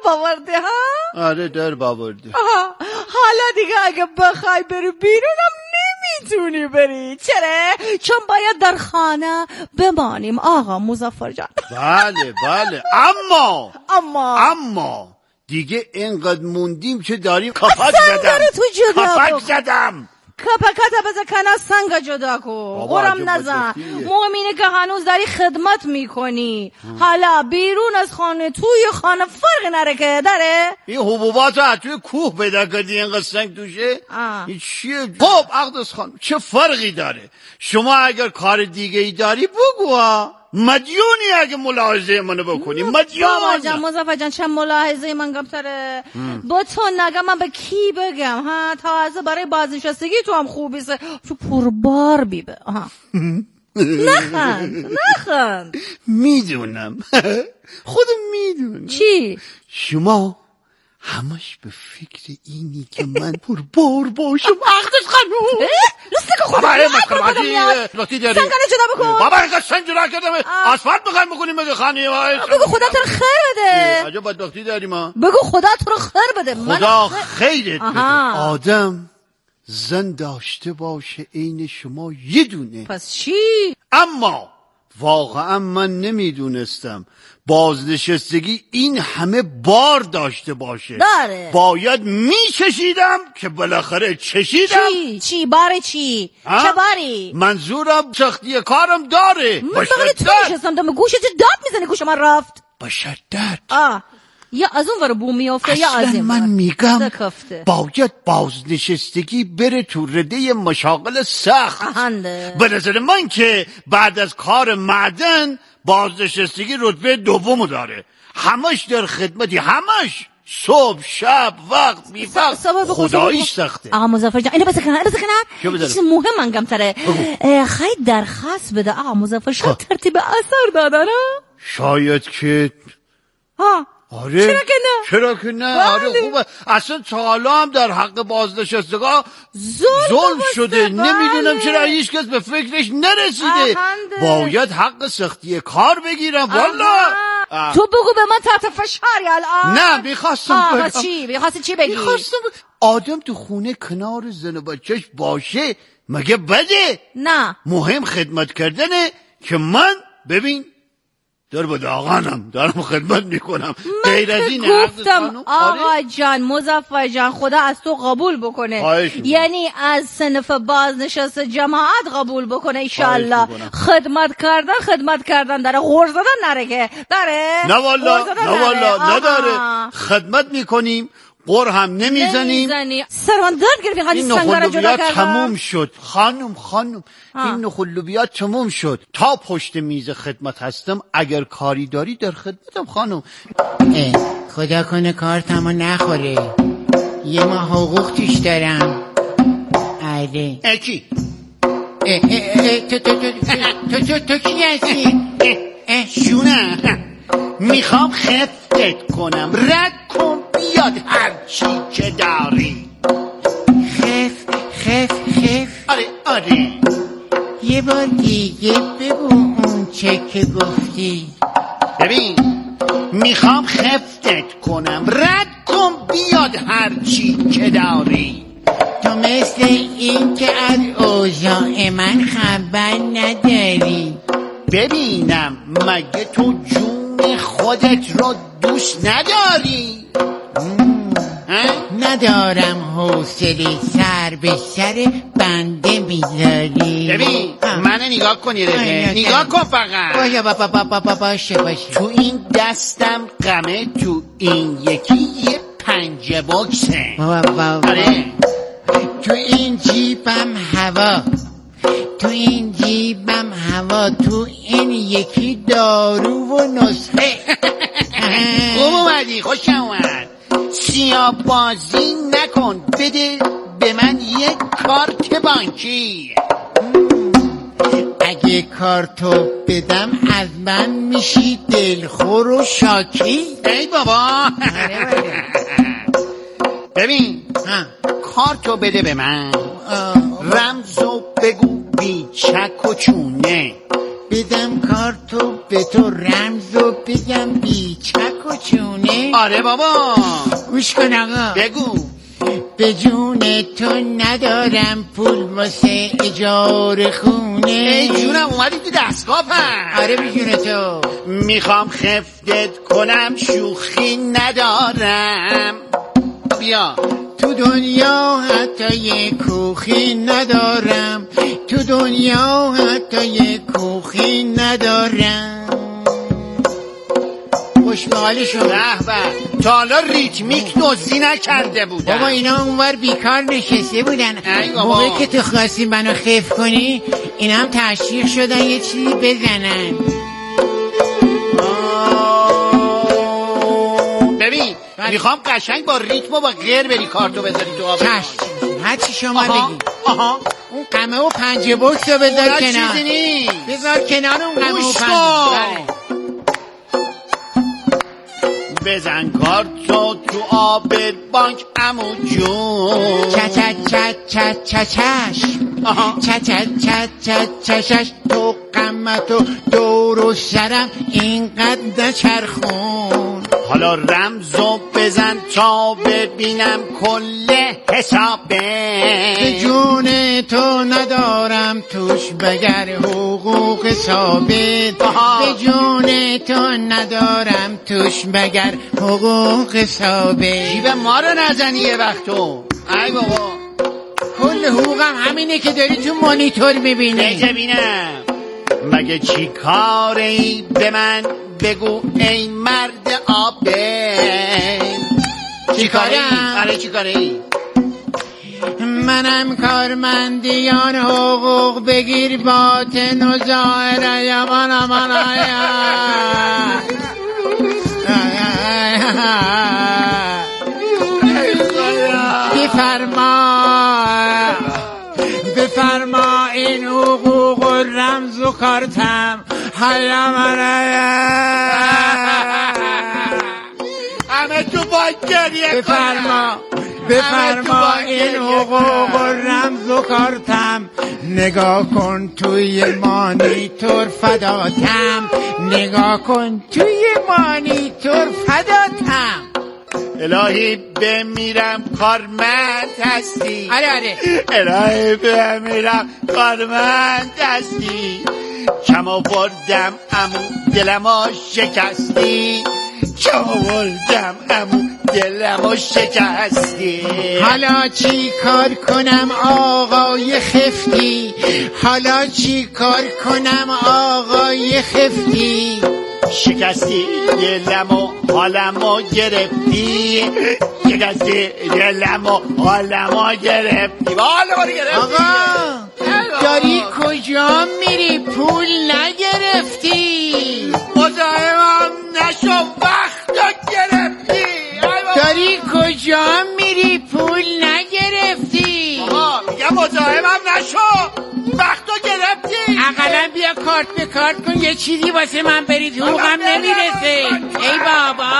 آورده ها؟ آره درب آورده. حالا دیگه اگه بخوای بری بیرونم نمیتونی بری. چرا؟ چون باید در خانه بمانیم آقا مظفر جان. بله اما دیگه اینقدر موندیم که داریم کپک زدم. کپکت بزا کنه سنگ جدا کو قرم نزن. مهمینه که هنوز داری خدمت میکنی. حالا بیرون از خانه توی خانه فرق نره که داره. این حبوبات رو توی کوه پیدا کردی اینقدر سنگ توشه. این چیه؟ خب اقدس خانم چه فرقی داره؟ شما اگر کار دیگه ای داری بگو ها. مدیونی اگه ملاحظه منو بکنی. مدیون مظفر جان چه ملاحظه من گمتره. با تو نگم من به کی بگم ها؟ تازه برای بازنشستگی تو هم خوبیسه. تو پربار بیبه نخند. میدونم خودم میدونم. چی؟ شما همش به فکر اینی که من پربار باشم. اقدس خانوم رسته که خودم لطی داری سنگانه جدا بکن. بابا اینقدر سنگ جدا کردم آسفالت بخوایم بکنیم بگه خانه. بگو خدا تو رو خیر بده. عجب بدبختی داری ما. بگو خدا تو رو خیر بده. خدا خیرت بده. آدم زن داشته باشه عین شما یه دونه. پس چی؟ اما واقعا من نمیدونستم بازنشستگی این همه بار داشته باشه. داره. باید میچشیدم که بالاخره چشیدم. چی؟ باره چی؟ چه باری؟ منظورم سختی کارم داره. من بقیه تو نشستم دم گوشت داد میزنی گوش من رفت. با شدت. یا از اون ور بوم میافته یا از این من میگم باید بازنشستگی بره تو رده مشاغل سخت. به نظر من که بعد از کار معدن بازنشستگی رتبه دومو داره. همش در خدمتی. همش صبح شب وقت بی وقت. خداییش سخته. آقا مظفر جان اینو بس کنن چیز مهم منگم تره. خیلی درخواست بده آقا مظفر شاید ترتیب اثر دادن. شاید که آره چرا که نه آره خوبه. اصلا تا حالا هم در حق بازنشستگان ظلم شده. نمیدونم چرا هیچ کس به فکرش نرسیده. باید حق سختی کار بگیرم والله. تو بگو به من تحت فشاری الان. نه میخواستم میخواستی چی بگی؟ میخواستم آدم تو خونه کنار زن و بچهش باشه مگه بده؟ نه مهم خدمت کردنه که من ببین در با داغانم دارم خدمت میکنم. غیر از این گفتم آقا جان مظفر جان خدا از تو قبول بکنه. یعنی از صنف بازنشسته جماعت قبول بکنه انشالله. خدمت کردن داره. غرض دادن نره که داره؟ نه والله نداره. خدمت میکنیم قر هم نمیزنیم. سروان درد گرفتی خالی سنگاره جدا کردم. تموم شد خانم این نخلوبیات تموم شد. تا پشت میز خدمت هستم. اگر کاری داری در خدمتم خانم. خدا کنه کارتمو نخوره. یه ما حقوق توش دارم. آره کی؟ تو کی هستی؟ شونه میخوام خفتت کنم. رد کن بیاد هرچی که داری. خف آره یه بار دیگه بگو اون چه که گفتی. ببین میخوام خفتت کنم. رد کن بیاد هرچی که داری. تو مثل این که از اوضاع من خبر نداری. ببینم مگه تو جون خودت رو دوست نداری؟ ندارم حوصله سر به سر بنده میذاری. ببین منو نگاه کن یه دقیقه. نگاه کن فقط. باشه تو این دستم غمه. تو این یکی یه پنجه بکسه. آره تو این جیبم هوا. تو این یکی دارو و نسخه. خوب اومدی خوش اومد. سیاه بازی نکن. بده به من یک کارت بانکی. اگه کارتو بدم از من میشی دلخور و شاکی. ای بابا ببین کارتو بده به من. رمزو بگو بی چک و چونه. بدم کارتو به تو رمزو بگم بی چک و چونه؟ آره بابا. گوش کن آقا. بگو. به جون تو ندارم پول واسه اجاره خونه. ای جونم اومدی تو دستگاه پس. آره به جون تو. میخوام خفتت کنم شوخی ندارم. بیا. تو دنیا حتی یه کوخی ندارم، تو دنیا حتی یه کوخی ندارم. خوشمالی شد. به تا حالا ریتمیک دزدی نکرده بودن. بابا اینا اونور بیکار نشسته بودن، موقعی که تو خواستی منو خف کنی اینا هم تشویق شدن یه چیزی بزنن. ببین میخوام قشنگ با ریتم و با غیر بری کارتو بذاری تو آب. هرچی شما بگی. آها اون قمه و پنجه بکس رو بذار کنار. چیزی نیست. بذار کنار اون قمه و پنجه. بزن کارتو تو آب بانک عمو جون. چش تو قمتو دور سرم اینقدر نچرخون. حالا رمزو بزن تا ببینم کل حسابه. به جون تو ندارم توش بگر حقوق ثابت. به جون تو ندارم توش بگر حقوق ثابت. جیب ما رو نزنی یه وقتو. ای بابا کل حقوقم همینه که داری تو مانیتور میبینی. دیگه بینم مگه چی کاری به من بگو ای مرد آبه. چی کاری؟ آره چی کاری؟ منم کارمندیان حقوق بگیر باطن و ظاهر یمان امان بفرما این حقوق و رمز و کارتم همه تو باید گریه کنم. بفرما این حقوق و رمز و کارتم. نگاه کن توی مانیتور فداتم. نگاه کن توی مانیتور فداتم. الهی بمیرم کارمند هستی. آره الهی بمیرم کارمند هستی. کم آوردم عمو دلمو شکستی. کم آوردم عمو دلمو شکستی. حالا چی کار کنم آقای خفتی؟ حالا چی کار کنم آقای خفتی؟ شکستی دلمو حالمو گرفتی. شکستی دلمو حالمو گرفتی. حالمو گرفتی. آقا داری کجا میری پول نگرفتی؟ مزاحمم نشو وقتو گرفتی. داری کجا میری پول نگرفتی؟ آقا میگم مزاحمم نشو وقتو گرفتی. اقلا بیا کارت به کارت کن یه چیزی واسه من برید حقوقم نمیرسه. ای بابا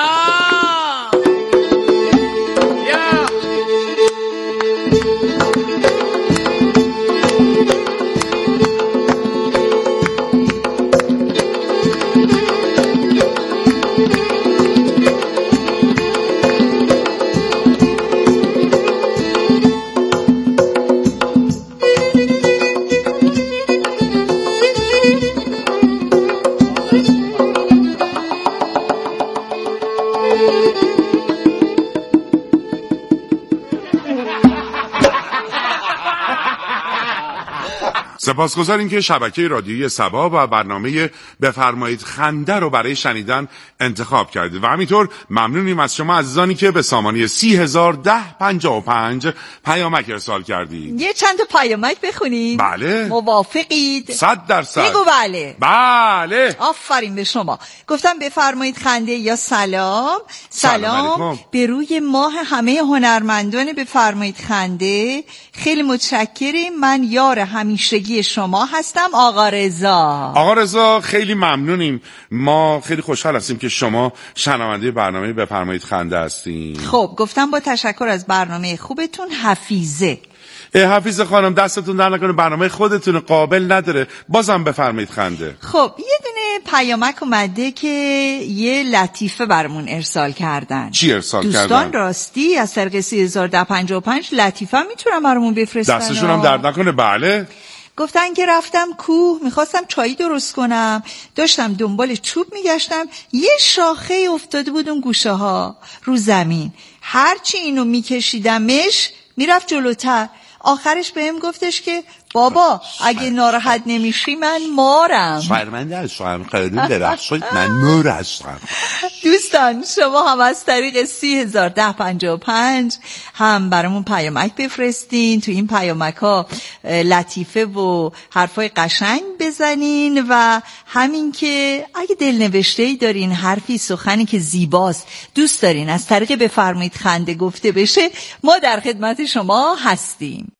سپاسگزاریم که شبکه رادیویی صبا و برنامه بفرمایید خنده رو برای شنیدن انتخاب کردید و همینطور ممنونیم از شما عزیزانی که به سامانه 301055 پیامک ارسال کردید. یه چند تا پیامک بخونید. بله. موافقید؟ 100%. بگو بله. بله. آفرین به شما. گفتم بفرمایید خنده یا سلام. سلام به روی ماه همه هنرمندان بفرمایید خنده. خیلی متشکریم. من یار همیشگی شما هستم آقا رضا. آقا رضا خیلی ممنونیم. ما خیلی خوشحال هستیم که شما شنونده برنامه بفرمایید خنده هستین. خب گفتم با تشکر از برنامه خوبتون. حفیظه. حفیظ خانم دستتون در نکنه، برنامه خودتون قابل نداره، بازم بفرمایید خنده. خب یه دونه پیامک اومده که یه لطیفه برامون ارسال کردن. چی ارسال کردن؟ دوستان راستی از طریق 3055 لطیفه میتونن برامون بفرستن. دستشون هم درد نکنه. بله. گفتن که رفتم کوه، میخواستم چایی درست کنم، داشتم دنبال چوب میگشتم، یه شاخه افتاده بود اون گوشه ها رو زمین، هرچی اینو میکشیدمش میرفت جلوتر. آخرش بهم گفتش که بابا اگه ناراحت نمیشی من مارم. شرمنده هستم، خیلی درخشید، من مار هستم. دوستان شما هم از طریق 3055 هم برامون پیامک بفرستین، تو این پیامک ها لطیفه و حرفای قشنگ بزنین و همین که اگه دلنوشته‌ای دارین، حرفی سخنی که زیباست دوست دارین از طریق بفرمایید خنده گفته بشه، ما در خدمت شما هستیم.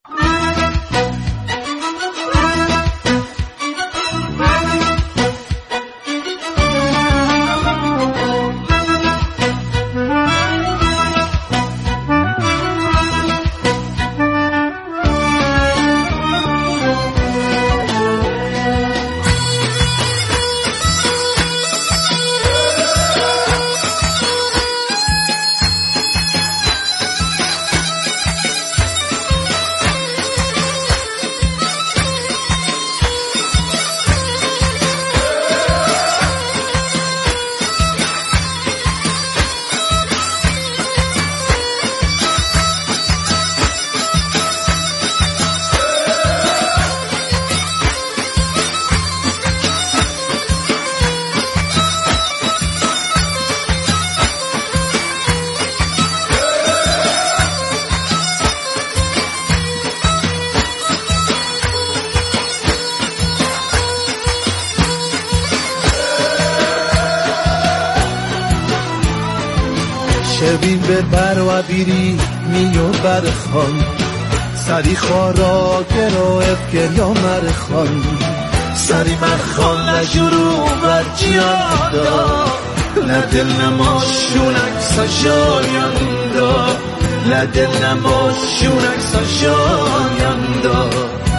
شبین به بر و بیری میو برخان سری خارا گرایف گریا مرخان سری مرخان نجرو برچیاندا لدل نماشونک سجایاندا لدل نماشونک سجایاندا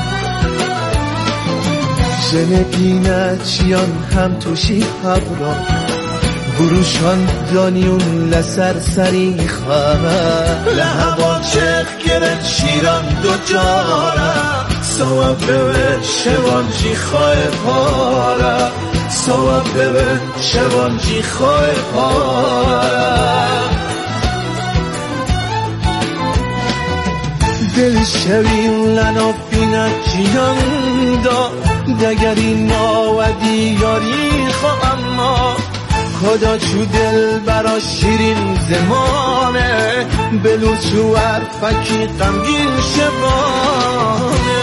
جنگینه چیان هم توشی حبرا بروشان دانیون لسر سری خواه لحبا چخ گرن شیران دو جاره سواب ببن شوان جی خواه پاره سواب ببن شوان جی خواه پاره دل شوین لنا بینه چیان دا دگری ناودی یاری خواهم ما خدا چو دل برا شیرین زمانه بلو چو عرفکی غمگین شبانه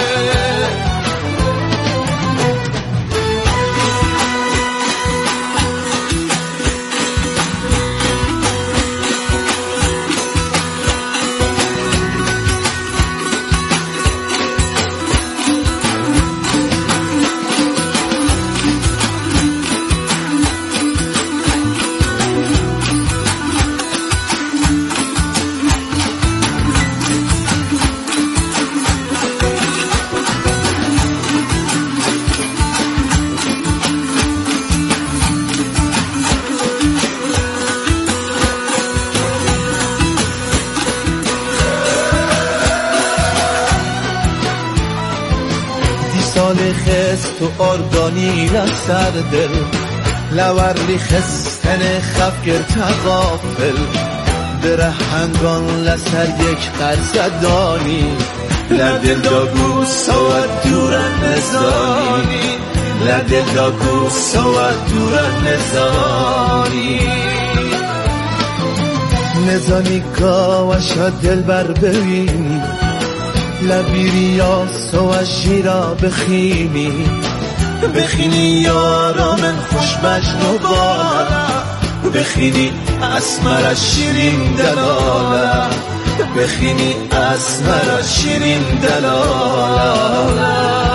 تو آردانی لسر دل لوری خستن خفگر تغافل بره هنگان لسر یک قرصدانی لدل داگو سواد دورن نزانی لدل داگو سواد دورن نزانی نزانی کاوشا دل بر ببینی لبیری یا سو شیرا بخینی بخینی یارا من خوش مجنو بالا بخینی اسمر شیرین دلالا بخینی اسمر شیرین دلالا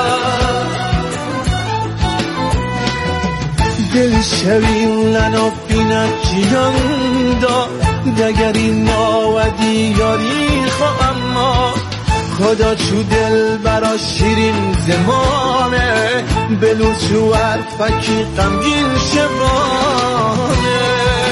دل شوین لنا بینه جیان دا دگری ناودی یاری خواهم ما خدا چو دل برا شیرین زمانه بلوز چو عرفکی غمگین شبانه.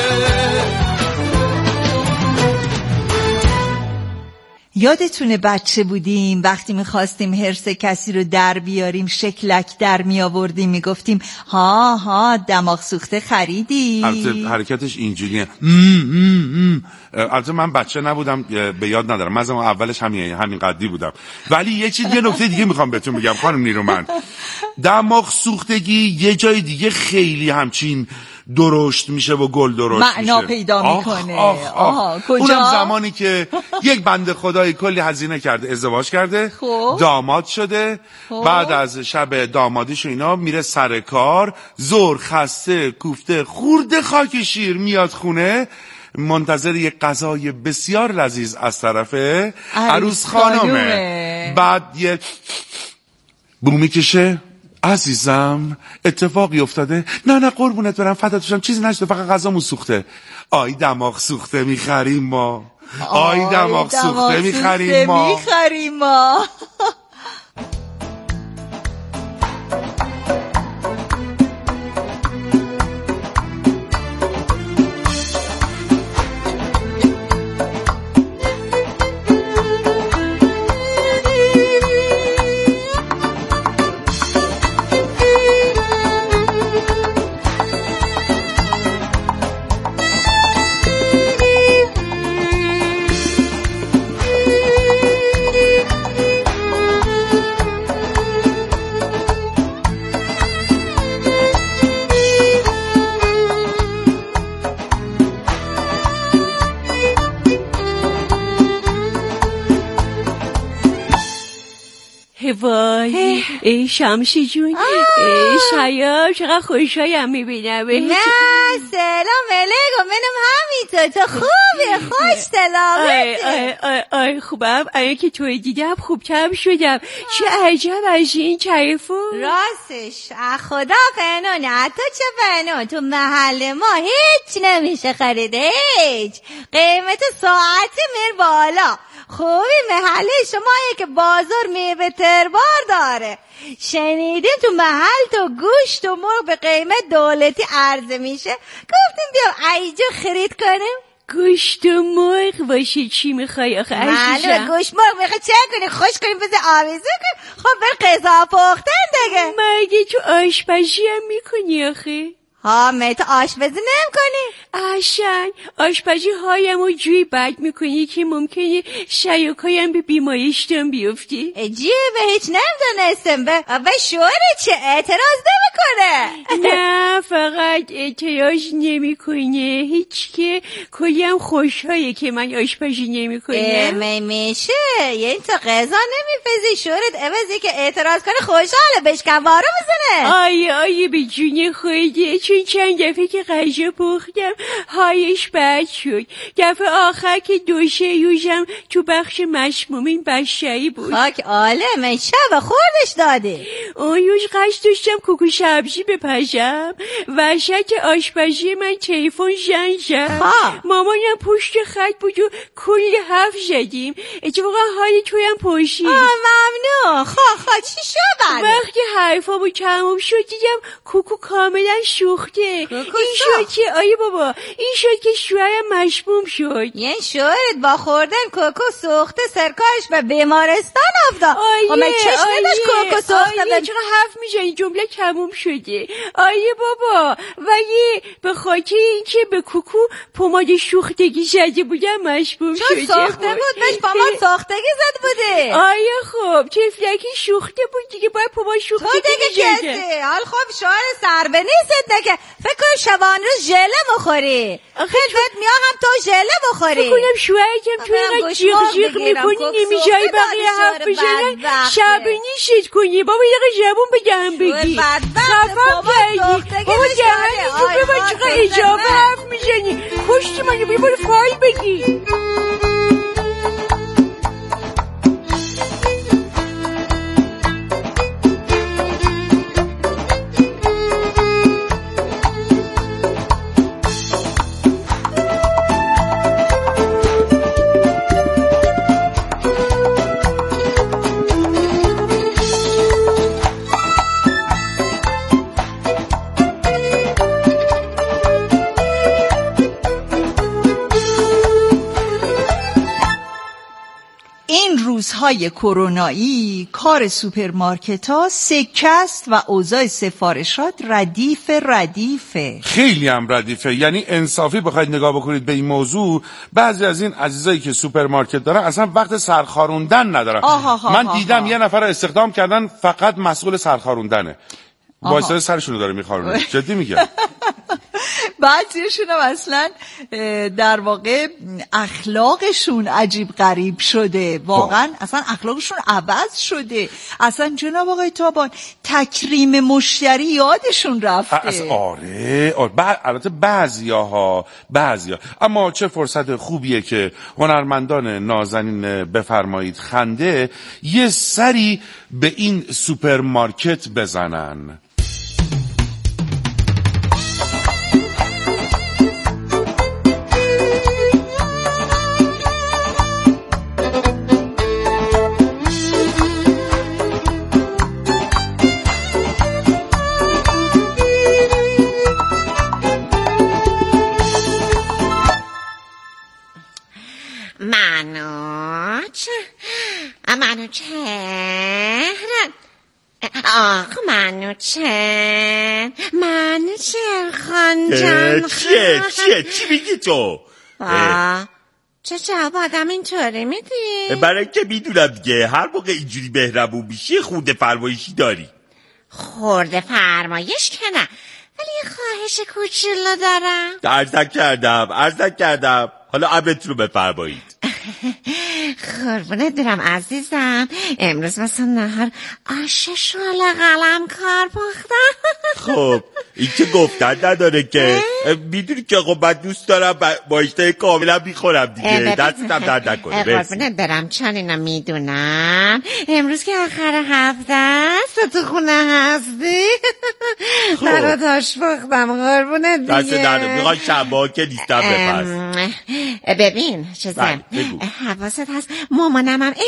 یادتونه بچه بودیم وقتی میخواستیم حرص کسی رو در بیاریم شکلک در میآوردیم میگفتیم ها دماغ سوخته خریدی. البته حرکتش اینجوریه. البته من بچه نبودم به یاد ندارم، من اولش همین قدی بودم. ولی یه نکته دیگه میخوام بهتون بگم خانم نیرومند، دماغ سوختگی یه جای دیگه خیلی همچین درشت میشه و گل درشت معنا میشه، پیدا میکنه. کجا؟ اونم زمانی که یک بنده خدای کلی هزینه کرده، ازدواج کرده، داماد شده، بعد از شب دامادیش اینا میره سر کار، ظهر خسته کوفته خورده خاک شیر میاد خونه، منتظر یک غذای بسیار لذیذ از طرف عروس خانمه. بعد یه بو میکشه، عزیزم اتفاقی افتاده؟ نه قربونت برم فدات شم، چیزی نشده، فقط غذامون سوخته. آی دماغ سوخته میخریم ما، آی دماغ سوخته میخریم ما. وای شمسی جون، شاید چقدر خوشحالم میبینم. نه سلام علیکم، منم همینطور. تو خوبی؟ خوش سلامتی؟ آی خوبم. اگه که توی دیدم خوبترم شدم. چه عجب از این تلفن. راستش خدا پنونه. تو چه پنون؟ تو محل ما هیچ نمیشه خریده، هیچ. قیمت ساعتی میر بالا. خوبی محل شمایی که بازار میوه تربار داره. شنیدیم تو محل تو گوشت و مرغ به قیمت دولتی عرضه میشه، گفتیم بیام اینجا خرید کنیم. گوشت و مرغ باشه چی میخوای آخه عزیزم؟ معلومه گوشت مرغ میخوای چه کنی؟ خوش کنیم بذار آویزه کنیم. خب بر قضا پختن دیگه. مگه تو آشپزی هم میکنی آخه؟ تو آشپزی نمی کنی؟ عشان آشپزی هایم و جوی بد میکنی که ممکنه شیاکایم به بیماریشتم بیفتی. به هیچ نمیدونستم. به شوهر چه اعتراض نمیکنه؟ نه فقط اعتراض نمیکنه، هیچ که کلیم خوشحاله که من آشپزی نمیکنم. میشه یعنی تو غذا نمیپزی شوهرت عوضی که اعتراض کنه خوشحاله بهش کوارو میزنه؟ آیه به جون خودی، چون چند دفعه که غذا پختم هایش بد شد. دفعه آخر که دوشه یوزم تو بخش مسمومین بشری بود. خاک عالم شب خوردش داده. اون روز قصد داشتم کوکو سبزی بپزم، وسط آشپزی من تلفن زنگ زد. مامانم پشت خط بود و کلی حرف زدیم. اتفاقا حال تویم پرسید. ممنون. چی شد؟ وقتی حرفامو تموم شد دیدم کوکو کاملا سوخته. این شد که آیه بابا، این شد که شوهرم مشموم شد. یعنی شوهرت با خوردن کوکو سوخته سرکارش به بیمارستان افتاد؟ آیه چشمش کوکو سوخته. چرا حرف میزنی؟ جمله تموم شده. آیه بابا ولی به خاطر اینکه به کوکو پماد سوختگی زده بودم مشموم شده. چون سوخته بود بهش پماد سوختگی زد بوده. آیه خب تفلکی سوخته بود دیگه، باید پماد سوختگی زده. حال خب شوهر سربه نیست که فکر کنم شبان روز ژله بخوری. خدمت میاهم تو ژله بخوری. فکر کنم شوهرم تو اینقدر جیغ میکنی نمیجایی بقیه حرف بزنن شب نیست کنی. بابا یه زبون بگم بگی خفم کردی. بابا دهنی تو ببا چقدر اجابه حرف میزنی. کشتی منو بی برو فایل بگی. این روزهای کرونایی کار سوپرمارکت‌ها سکه است و اوضاع سفارشات ردیفه. خیلی هم ردیفه. یعنی انصافی بخواید نگاه بکنید به این موضوع، بعضی از این عزیزایی که سوپرمارکت دارن اصلا وقت سرخاروندن ندارن. من دیدم یه نفر استخدام کردن فقط مسئول سرخاروندنه. وایسای سرشونو داره میخارونه. جدی میگم. بعضیشون هم اصلا در واقع اخلاقشون عجیب غریب شده، واقعا اصلا اخلاقشون عوض شده. اصلا جناب آقای تابان تکریم مشتری یادشون رفته. آره البته بعضیا اما چه فرصت خوبیه که هنرمندان نازنین بفرمایید خنده یه سری به این سوپرمارکت بزنن. منوچهر خان جان. چی میگی تو؟ چه جواب آدم اینطوری میدی؟ برای که میدونم دیگه هر موقع اینجوری مهربون میشی خورده فرمایشی داری. خورده فرمایش که نه، ولی یه خواهش کوچولو دارم. عرض کردم حالا امرت رو بفرمایید. قربونت برم عزیزم، امروز مثلا نهار آش شال قلم کار پختم. خب این که گفتن نداره که، میدونی که خب من دوست دارم با اشتهای کاملا میخورم دیگه، دستم درد نکنه. قربونت برم چون اینا میدونم امروز که آخر هفته است تو خونه هستی. برات آش پختم قربونت دیگه. دست درد میخوای شبا که نیستم بپرس. ببین چیزم حواست هست مامانم هم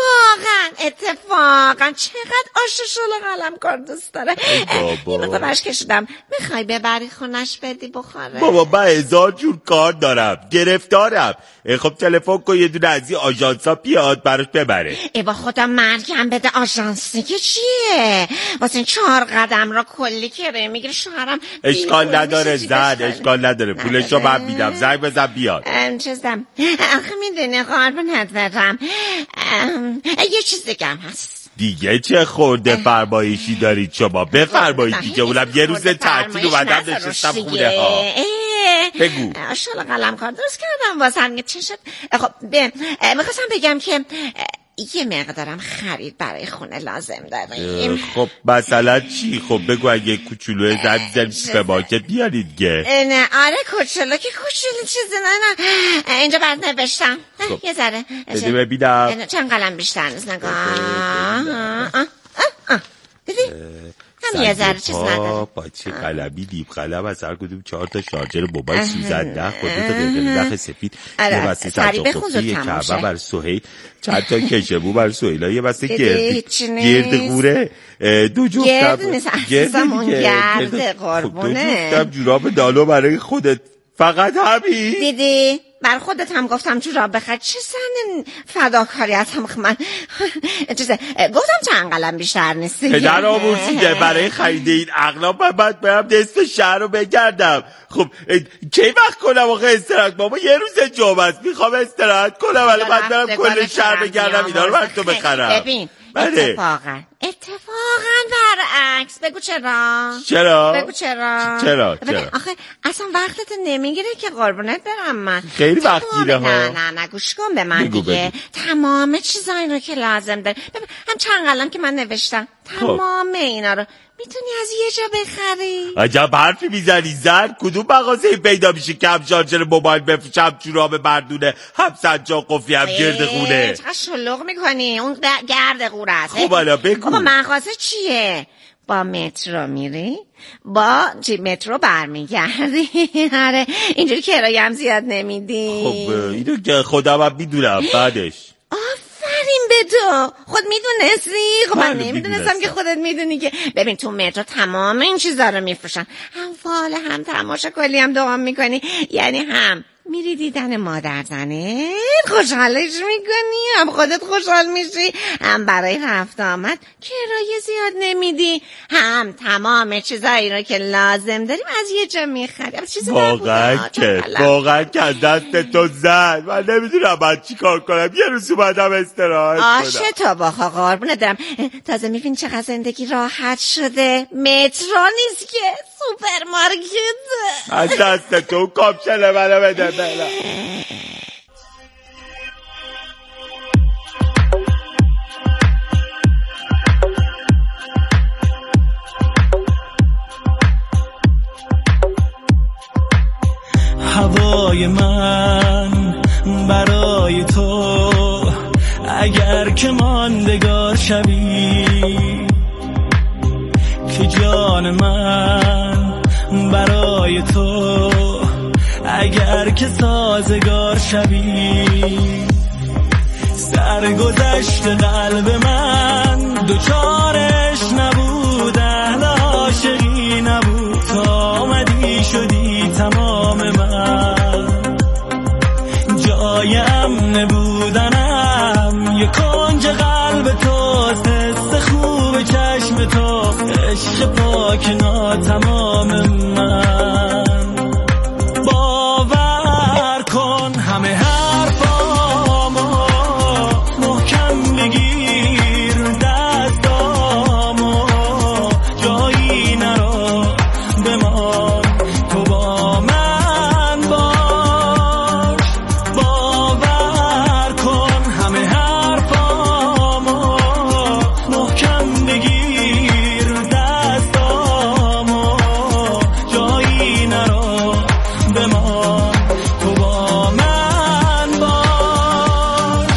اتفاقا چقدر آش شل قلم کار دوست داره. این موقع برش کشیدم میخوای ببری خونش بدی بخوره. بابا من 1000 جور کار دارم، گرفتارم. خب تلفن کن یه دونه از این آژانسا بیاد براش ببره. با خدا مرگم بده، آژانسی که چیه؟ واسه این 4 قدم را کلی که میگیره شوهرم. اشکال نداره زن، اشکال نداره، پولشو من میدم، زنگ بزن بیاد. چیزم آخه میدونی قربونت برم یه چیز دیگه هم هست. دیگه چه خورده فرمایشی دارید شما؟ بفرمایید دیگه. اونم یه روز تعطیل اومدم نشستم خونه ها. بگو. شال قلم کار درست کردم واسه چه شد؟ خب میخواستم بگم که یه مقدارم خرید برای خونه لازم داریم. خب مثلا چی؟ خب بگو اگه کوچولو زن سوپرمارکت بیارید دیگه. نه آره کوچولو که کوچولو چیزی نه اینجا برات نوشتم. یه ذره بده ببینم چند قلم بیشتر نیست نگاه. دیدی؟ هم یه ذره چیز نداره. پاچه قلمی دیب قلم از هر کدوم 4 تا شارژر موبایل سوزنده خودت قرقری نخ سفید یه واسه سجاقفتی یه کعبه بر سهیل چند تا کشمو بر سهیلا یه واسه گرد غوره 2 جفت گرد قربونه 2 جفت جوراب دالو برای خودت فقط همین دیدی؟ بر خودت هم گفتم جوراب بخر. چه زن فداکاری هستم من. گفتم چند قلم بیشتر نیست. پدر آموزیده برای خرید این اقلام من باید برم نصف شهر رو بگردم. خب کی وقت کنم آخه استراحت؟ بابا یه روز جمعه است میخوام استراحت کنم ولی من برم کل شهر بگردم اینا رو برای تو بخرم. ببین اتفاقا برعکس. بگو چرا؟ بگو چرا؟ آخه اصلا وقتت نمیگیره که قربونت برم من. خیلی وقت گیره ها. نه گوش کن به من دیگه. تمام چیزایی رو که لازم داری. ببین هم چند قلم که من نوشتم تمام اینا رو میتونی از یه جا بخری. عجب حرفی میزنی زن. کدوم مغازه پیدا میشه که هم شارژر موبایل بفروشه هم جوراب مردونه هم سجاقفی هم گرد خونه؟ چقدر شلوغ میکنی؟ اون گرد خوره است. خب حالا بگو مغازه چیه؟ با مترو میری با مترو برمیگردی. آره اینجوری کرایه هم زیاد نمیدی. خب اینو که خودم هم میدونم. بعدش آفرین به تو. خود میدونستی؟ خب من نمیدونستم که خودت میدونی که. ببین تو مترو تمام این چیزا رو میفروشن. هم فال هم تماشا کلی هم دوام میکنی. یعنی هم میری دیدن مادر زنه خوشحالش میکنی، هم خودت خوشحال میشی، هم برای رفت آمد کرایه زیاد نمیدی، هم تمام چیزایی رو که لازم داریم از یه جا میخریم. واقعا که دست تو زد. من نمیدونم باید چی کار کنم. یه روز اومدم استراحت کنم. آشه تا باخا قربونه دارم. تازه میبینی چقدر زندگی راحت شده. مترو نیست که سوپرمارکت. از دست تو کاپشن منو بده بلا. هوای من برای تو اگر که ماندگار شوی، که جان من برای تو اگر که سازگار شوی، سرگذشت قلب من دوچارش نبود، اهل عاشقی نبود، تا آمدی شدی تمام من، جای امن بودنم یه کنج قلب توست، حس خوب چشم تو، عشق پاک ناتمام من. باور کن همه حرفامو محکم بگیر، دستامو جایی نرو بمان، تو با من باش. باور کن همه حرفامو محکم بگیر، دستامو جایی نرو بمان، تو با من باش.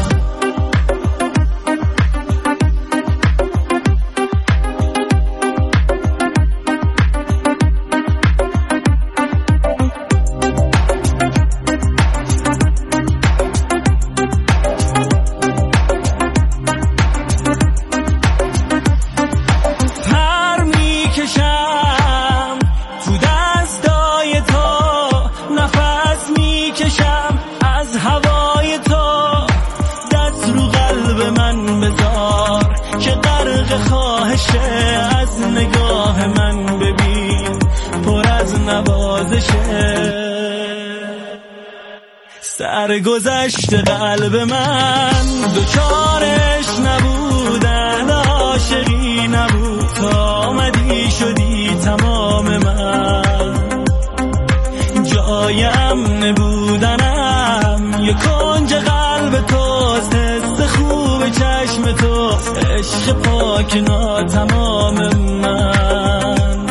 پر میکشم تو دستای تو، نفس میکشم از هوای تو، دست رو قلب من بذار که غرق خواهشه، از نگاه من ببین پر از نوازشه، سرگذشت قلب من دوچارش نبود، اهل عاشقی نبود، تا آمدی شدی تمام من، جای امن بودنم یه کنج قلب توست، حس خوب چشم تو، عشق پاک ناتمام من.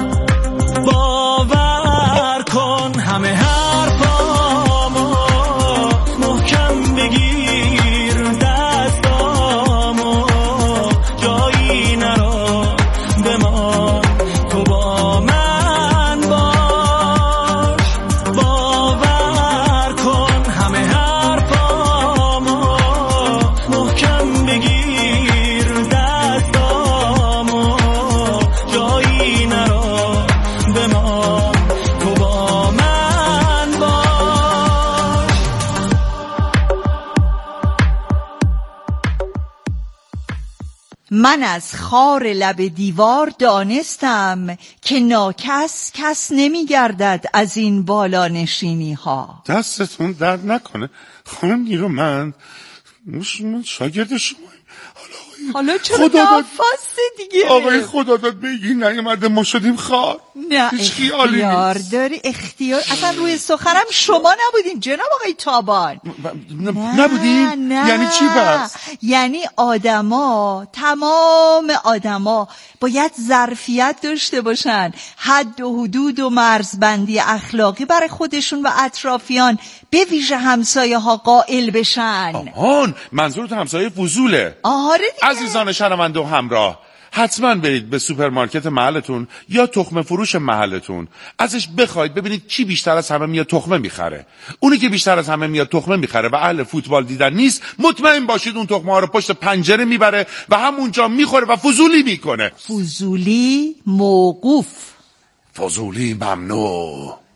باور کن همه حرفامو محکم بگیر، دستامو جایی نرو بمان، تو با من باش. باور کن همه حرفامو محکم بگیر، دستامو جایی نرو بمان، تو با من باش. من از خار لب دیوار دانستم که ناکس کس نمی گردد از این بالا نشینی ها. دستتون درد نکنه خانم نیرومند، من شاگرد شما. حالا چرا نفسه دیگه؟ آقای خدا داد بگی نیومده ما شدیم خار. نه اختیار داری، اختیار. اصلا روی سخرم شما نبودین جناب آقای تابان. نبودین؟ یعنی چی بس؟ یعنی آدما، تمام آدما باید ظرفیت داشته باشن، حد و حدود و مرزبندی اخلاقی برای خودشون و اطرافیان، به ویژه همسایه ها قائل بشن. آهان، منظورت همسایه فضوله. آره دیگه. عزیزان شنونده و همراه، حتما برید به سوپرمارکت محلتون یا تخمه فروش محلتون، ازش بخواید ببینید کی بیشتر از همه میاد تخمه میخره. اونی که بیشتر از همه میاد تخمه میخره و اهل فوتبال دیدن نیست، مطمئن باشید اون تخمه ها رو پشت پنجره میبره و همونجا میخوره و فضولی میکنه. فضولی موقوف، فضولی ممنوع.